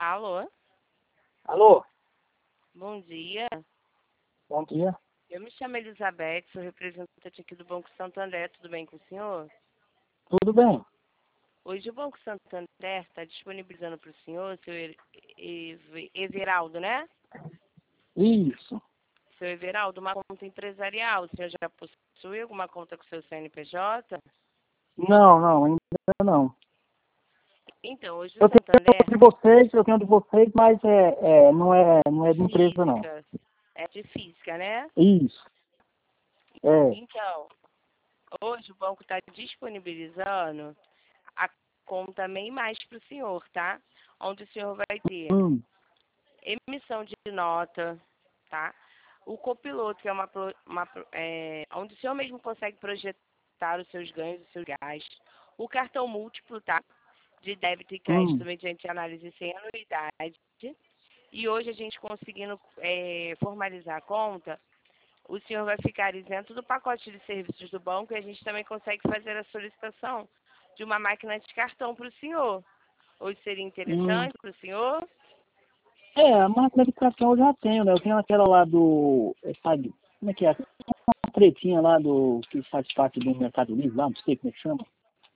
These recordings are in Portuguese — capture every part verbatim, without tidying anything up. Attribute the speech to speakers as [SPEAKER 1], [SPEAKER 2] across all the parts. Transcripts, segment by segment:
[SPEAKER 1] Alô?
[SPEAKER 2] Alô?
[SPEAKER 1] Bom dia.
[SPEAKER 2] Bom dia.
[SPEAKER 1] Eu me chamo Elizabeth, sou representante aqui do Banco Santander. Tudo bem com o senhor?
[SPEAKER 2] Tudo bem?
[SPEAKER 1] Hoje o Banco Santander está disponibilizando para o senhor, seu E- E- Everaldo, né?
[SPEAKER 2] Isso.
[SPEAKER 1] Seu Everaldo, uma conta empresarial. O senhor já possui alguma conta com seu C N P J?
[SPEAKER 2] Não, não, ainda não.
[SPEAKER 1] Então, hoje o
[SPEAKER 2] Eu tenho
[SPEAKER 1] Santander
[SPEAKER 2] de vocês, eu tenho de vocês, mas é, é, não, é, não é de empresa, não.
[SPEAKER 1] física, é de física, né?
[SPEAKER 2] Isso. É.
[SPEAKER 1] Então, hoje o banco está disponibilizando a conta MEI Mais para o senhor, tá? Onde o senhor vai ter
[SPEAKER 2] Hum,
[SPEAKER 1] emissão de nota, tá? O copiloto, que é uma, pro- uma pro- é, onde o senhor mesmo consegue projetar os seus ganhos, os seus gastos. O cartão múltiplo, tá? De débito e crédito
[SPEAKER 2] hum,
[SPEAKER 1] mediante análise sem anuidade. E hoje a gente conseguindo é, formalizar a conta, o senhor vai ficar isento do pacote de serviços do banco e a gente também consegue fazer a solicitação de uma máquina de cartão para o senhor. Hoje seria
[SPEAKER 2] hum.
[SPEAKER 1] interessante para o senhor?
[SPEAKER 2] É, a máquina de cartão eu já tenho, né? Eu tenho aquela lá do, é, sabe, como é que é? Uma pretinha lá do, que faz parte do Mercado Livre, lá, não sei como é que chama.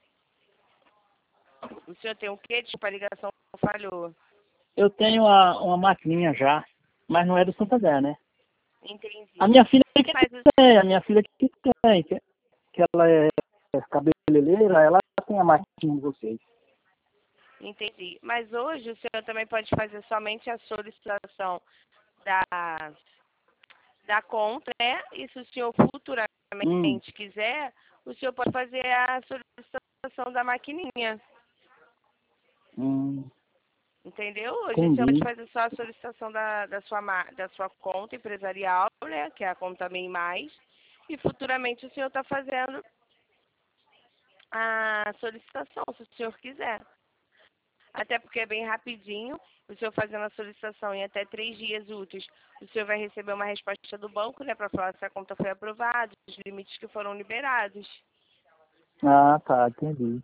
[SPEAKER 1] O senhor tem o quê? Desculpa, a ligação falhou.
[SPEAKER 2] Eu tenho a, uma maquininha já, mas não é do Santander, né? A
[SPEAKER 1] Entendi.
[SPEAKER 2] minha filha que
[SPEAKER 1] Mas, o-
[SPEAKER 2] tem, a minha filha que tem, que, que ela é cabeleireira, ela tem a maquininha de vocês.
[SPEAKER 1] entendi. Mas hoje o senhor também pode fazer somente a solicitação da, da conta, né? E se o senhor
[SPEAKER 2] Hum,
[SPEAKER 1] futuramente quiser, o senhor pode fazer a solicitação da maquininha.
[SPEAKER 2] hum,
[SPEAKER 1] Entendeu? Hoje o senhor pode
[SPEAKER 2] entendi.
[SPEAKER 1] fazer só a solicitação da, da, sua, ma- da sua conta empresarial, né? Que é a conta MEI Mais. E futuramente o senhor está fazendo a solicitação, se o senhor quiser. Até porque é bem rapidinho. O senhor fazendo a solicitação em até três dias úteis, o senhor vai receber uma resposta do banco, né? Para falar se a conta foi aprovada, os limites que foram liberados.
[SPEAKER 2] Ah, tá, entendi.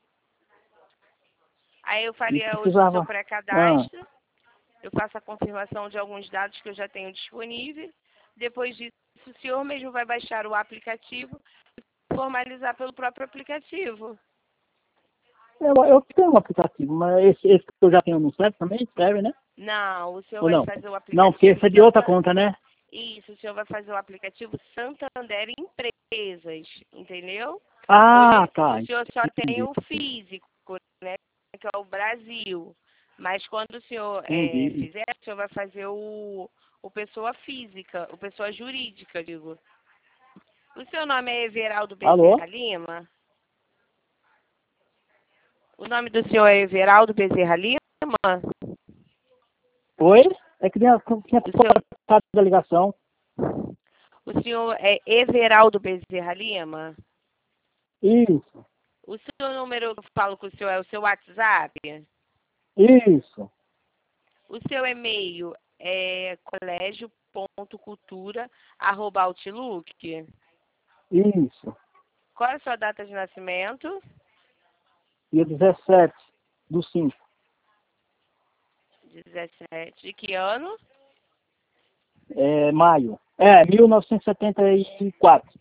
[SPEAKER 1] Aí eu
[SPEAKER 2] E
[SPEAKER 1] faria hoje o seu
[SPEAKER 2] precisava. Ah,
[SPEAKER 1] pré-cadastro. Eu faço a confirmação de alguns dados que eu já tenho disponível. Depois disso, o senhor mesmo vai baixar o aplicativo e formalizar pelo próprio aplicativo.
[SPEAKER 2] eu, eu tenho um aplicativo, mas esse, esse que eu já tenho no serve também, serve, né?
[SPEAKER 1] Não, o senhor
[SPEAKER 2] Ou
[SPEAKER 1] vai
[SPEAKER 2] não?
[SPEAKER 1] fazer o
[SPEAKER 2] Não, porque
[SPEAKER 1] aplicativo
[SPEAKER 2] esse é de outra
[SPEAKER 1] Santa...
[SPEAKER 2] conta, né?
[SPEAKER 1] Isso, o senhor vai fazer o aplicativo Santander Empresas, entendeu?
[SPEAKER 2] Ah,
[SPEAKER 1] Hoje o
[SPEAKER 2] tá,
[SPEAKER 1] senhor só tem
[SPEAKER 2] entendi.
[SPEAKER 1] o físico, né? Que é o Brasil. Mas quando o senhor é,
[SPEAKER 2] Entendi.
[SPEAKER 1] fizer, o senhor vai fazer o, o pessoa física, o pessoa jurídica, digo. O seu nome é Everaldo
[SPEAKER 2] Alô?
[SPEAKER 1] Bezerra Lima? O nome do senhor é Everaldo Bezerra Lima?
[SPEAKER 2] Oi? É que tinha, tinha
[SPEAKER 1] O senhor,
[SPEAKER 2] cortado da ligação.
[SPEAKER 1] o senhor é Everaldo Bezerra Lima?
[SPEAKER 2] Isso,
[SPEAKER 1] O seu número que eu falo com o senhor é o seu WhatsApp?
[SPEAKER 2] isso,
[SPEAKER 1] O seu e-mail é colégio.cultura.outlook?
[SPEAKER 2] isso.
[SPEAKER 1] Qual é a sua data de nascimento?
[SPEAKER 2] Dia dezessete do cinco.
[SPEAKER 1] dezessete. De que ano?
[SPEAKER 2] É, maio. É, mil novecentos e setenta e quatro.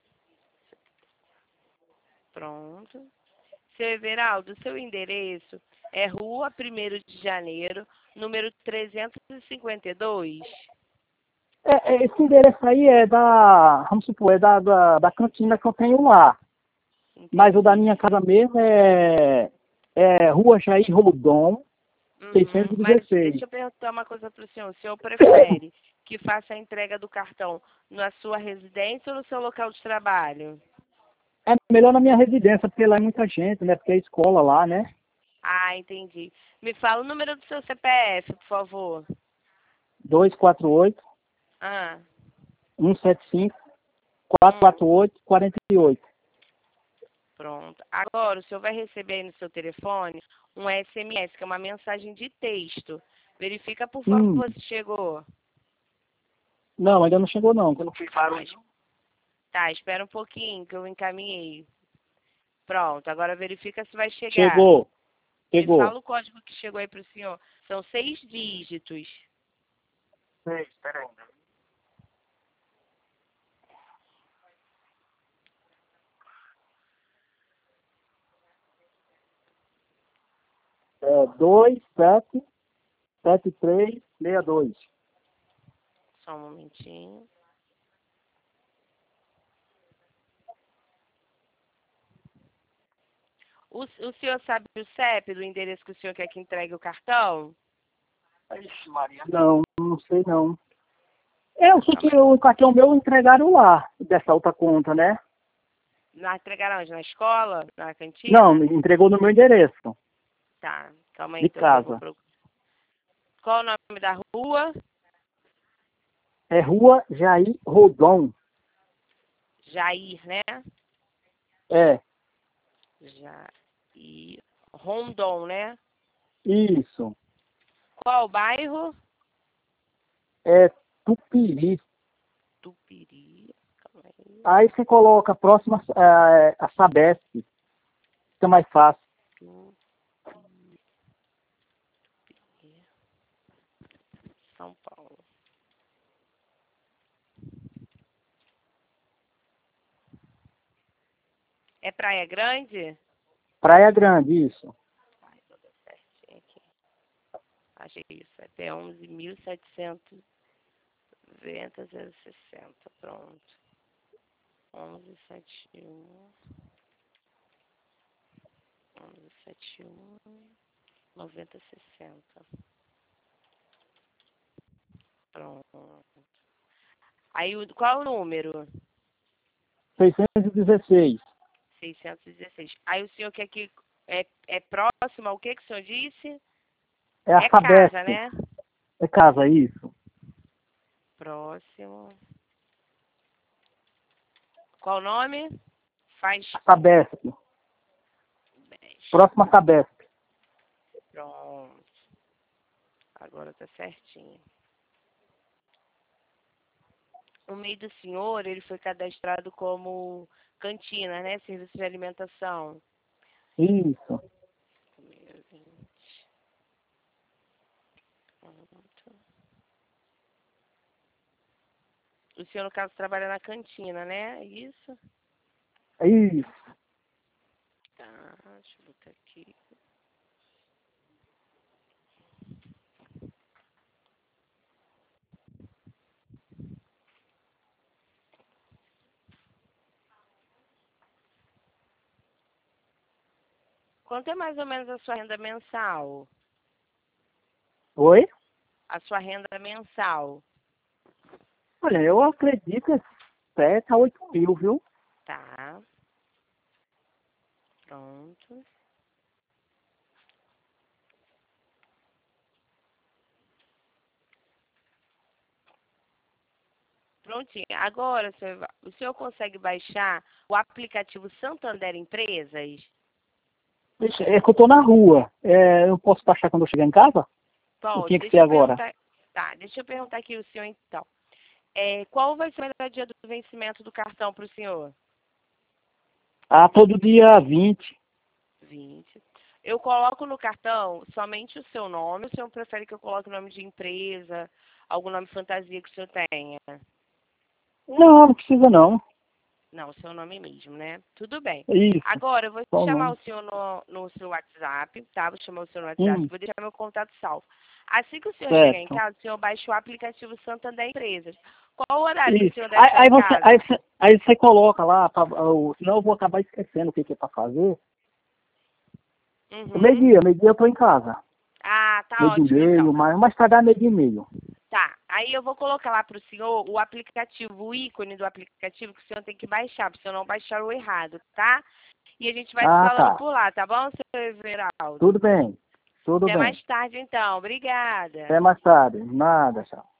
[SPEAKER 1] Pronto. Seu Everaldo, seu endereço é Rua primeiro de Janeiro, número trezentos e cinquenta e dois.
[SPEAKER 2] É, é, esse endereço aí é da, vamos supor, é da, da, da cantina que eu tenho lá. Mas o da
[SPEAKER 1] Entendi.
[SPEAKER 2] minha casa mesmo é, é Rua Jair Rodon,
[SPEAKER 1] Uhum. Mas
[SPEAKER 2] seiscentos e dezesseis.
[SPEAKER 1] deixa eu perguntar uma coisa para o senhor. O senhor prefere que faça a entrega do cartão na sua residência ou no seu local de trabalho?
[SPEAKER 2] É melhor na minha residência, porque lá é muita gente, né? Porque é escola lá, né?
[SPEAKER 1] Ah, entendi. Me fala o número do seu C P F, por favor.
[SPEAKER 2] dois quatro oito,
[SPEAKER 1] Ah,
[SPEAKER 2] um sete cinco, quatro
[SPEAKER 1] hum,
[SPEAKER 2] quatro oito, quatro oito.
[SPEAKER 1] pronto. Agora, o senhor vai receber aí no seu telefone um S M S, que é uma mensagem de texto. Verifica, por
[SPEAKER 2] Hum,
[SPEAKER 1] favor, se chegou.
[SPEAKER 2] não, ainda não chegou não, que eu não fui
[SPEAKER 1] Tá,
[SPEAKER 2] barulho.
[SPEAKER 1] es- tá, espera um pouquinho que eu encaminhei. Pronto, agora verifica se vai chegar.
[SPEAKER 2] Chegou.
[SPEAKER 1] Me
[SPEAKER 2] Chegou.
[SPEAKER 1] fala o código que chegou aí para o senhor. São seis dígitos.
[SPEAKER 2] Seis, peraí. É dois, sete, sete, três, seis, dois.
[SPEAKER 1] Só um momentinho. O, o senhor sabe o C E P do endereço que o senhor quer que entregue o cartão?
[SPEAKER 2] Ixi, Maria. Não, não sei não. Eu sei
[SPEAKER 1] Calma
[SPEAKER 2] que
[SPEAKER 1] aí.
[SPEAKER 2] o cartão meu entregaram lá, dessa outra conta, né?
[SPEAKER 1] Na, entregaram onde? Na escola? Na cantina?
[SPEAKER 2] Não, me entregou no meu endereço,
[SPEAKER 1] Tá, calma aí
[SPEAKER 2] de
[SPEAKER 1] então que eu vou
[SPEAKER 2] casa.
[SPEAKER 1] procurar. Qual o nome da rua?
[SPEAKER 2] É Rua Jair Rodon.
[SPEAKER 1] Jair, né?
[SPEAKER 2] É,
[SPEAKER 1] Jair. Rondon, né?
[SPEAKER 2] isso.
[SPEAKER 1] Qual o bairro?
[SPEAKER 2] É Tupiri.
[SPEAKER 1] Tupiri. Calma aí.
[SPEAKER 2] Aí você coloca próximo a, a Sabesp. Fica mais fácil.
[SPEAKER 1] Tupiri. São Paulo. É Praia Grande?
[SPEAKER 2] Praia Grande, isso.
[SPEAKER 1] Ai, toda certinho aqui. Achei isso. É P onze mil setecentos e noventa zero sessenta. Pronto. onze setenta e um. onze setenta e um. noventa sessenta. Pronto. Aí, o- qual o número?
[SPEAKER 2] seiscentos e dezesseis.
[SPEAKER 1] seiscentos e dezesseis. Aí o senhor quer que é, é próximo ao que que o senhor disse?
[SPEAKER 2] É a
[SPEAKER 1] É
[SPEAKER 2] Sabesp.
[SPEAKER 1] casa, né?
[SPEAKER 2] É casa, isso.
[SPEAKER 1] Próximo. Qual o nome? Faz
[SPEAKER 2] A Sabesp.
[SPEAKER 1] best.
[SPEAKER 2] Próxima a Sabesp.
[SPEAKER 1] Pronto. Agora tá certinho. O meio do senhor, ele foi cadastrado como cantina, né? Serviço de alimentação.
[SPEAKER 2] Isso.
[SPEAKER 1] Pronto. O senhor, no caso, trabalha na cantina, né? É isso?
[SPEAKER 2] Isso.
[SPEAKER 1] Tá, deixa eu botar aqui. Quanto é mais ou menos a sua renda mensal?
[SPEAKER 2] Oi?
[SPEAKER 1] A sua renda mensal?
[SPEAKER 2] Olha, eu acredito que é sete a oito mil, viu?
[SPEAKER 1] Tá. Pronto. Prontinho. Agora, senhor Eva- o senhor consegue baixar o aplicativo Santander Empresas?
[SPEAKER 2] Deixa- É que eu tô na rua. É, eu posso baixar quando eu chegar em casa? Ou
[SPEAKER 1] Pode.
[SPEAKER 2] tinha que ser
[SPEAKER 1] Deixa eu
[SPEAKER 2] agora?
[SPEAKER 1] perguntar. Tá, deixa eu perguntar aqui o senhor então. É, qual vai ser o melhor dia do vencimento do cartão para o senhor?
[SPEAKER 2] Ah, todo dia vinte.
[SPEAKER 1] vinte. Eu coloco no cartão somente o seu nome. O senhor prefere que eu coloque o nome de empresa, algum nome fantasia que o senhor tenha?
[SPEAKER 2] Não, não precisa não.
[SPEAKER 1] Não, o seu nome mesmo, né? Tudo bem.
[SPEAKER 2] Isso,
[SPEAKER 1] Agora, eu vou
[SPEAKER 2] só o
[SPEAKER 1] chamar
[SPEAKER 2] nome.
[SPEAKER 1] o senhor no, no seu WhatsApp, tá? Vou chamar o senhor no WhatsApp,
[SPEAKER 2] Hum,
[SPEAKER 1] vou deixar meu contato salvo. Assim que o senhor chegar em
[SPEAKER 2] certo.
[SPEAKER 1] casa, o senhor baixa o aplicativo Santander Empresas. Qual o horário que o
[SPEAKER 2] Isso.
[SPEAKER 1] senhor deve
[SPEAKER 2] Aí,
[SPEAKER 1] estar
[SPEAKER 2] aí
[SPEAKER 1] em
[SPEAKER 2] você,
[SPEAKER 1] casa?
[SPEAKER 2] aí, você, aí você coloca lá, pra, o- senão eu vou acabar esquecendo o que, que é pra fazer.
[SPEAKER 1] Uhum.
[SPEAKER 2] Meio-dia, meio-dia eu tô em casa.
[SPEAKER 1] Ah, tá
[SPEAKER 2] Meio-dia e
[SPEAKER 1] ótimo então.
[SPEAKER 2] meio, mas mais tardar meio-dia e meio.
[SPEAKER 1] Tá, aí eu vou colocar lá para o senhor o aplicativo, o ícone do aplicativo que o senhor tem que baixar, para o senhor não baixar o errado, tá? E a gente vai se
[SPEAKER 2] Ah,
[SPEAKER 1] falando
[SPEAKER 2] tá.
[SPEAKER 1] por lá, tá bom, senhor Everaldo?
[SPEAKER 2] Tudo bem. Tudo
[SPEAKER 1] Até
[SPEAKER 2] bem.
[SPEAKER 1] mais tarde então, obrigada.
[SPEAKER 2] Até mais tarde. Nada, tchau.